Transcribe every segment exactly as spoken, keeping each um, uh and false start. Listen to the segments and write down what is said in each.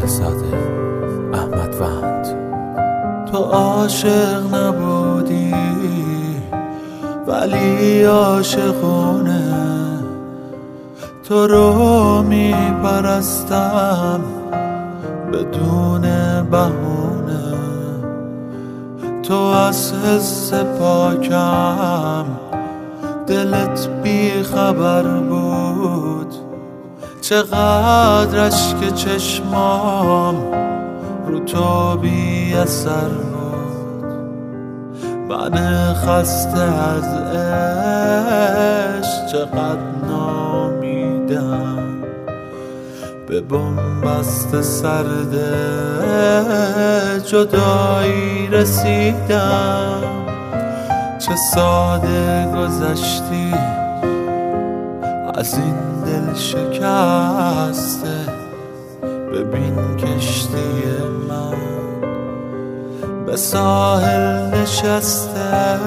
زاده احمد وند. تو عاشق نبودی ولی عاشقونه، تو رو میپرستم بدون بهونه. تو از حس پاکم دلت بی خبر بود، چقدر اشک چشمام رو تو بی اثر بود. من خسته از عشق چقدر نامیدم، به بنبست سرد جدایی رسیدم. چه ساده گذشتی از این دل شکسته، ببین کشتی من به ساحل نشسته.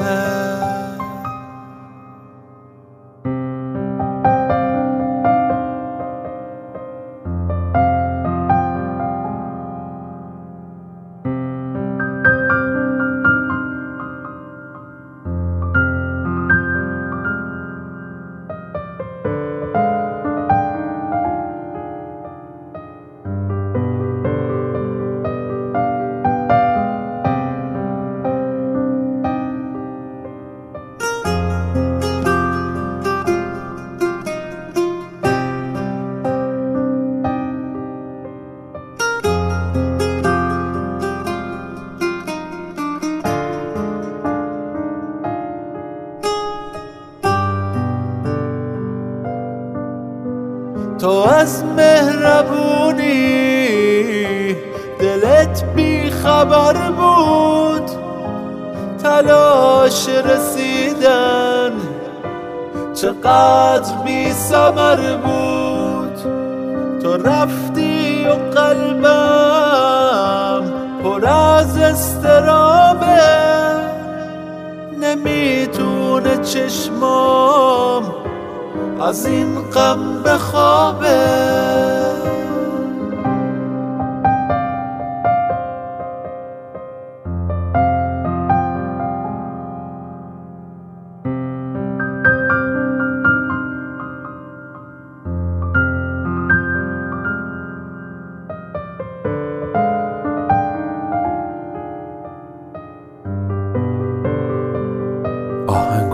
تو از مهربونی دلت بی خبر بود، تلاش رسیدن چقدر بی ثمر بود. تو رفتی و قلبم پر از اضطرابه، نمیتونه چشمام از این غم بخوابه. آهنگ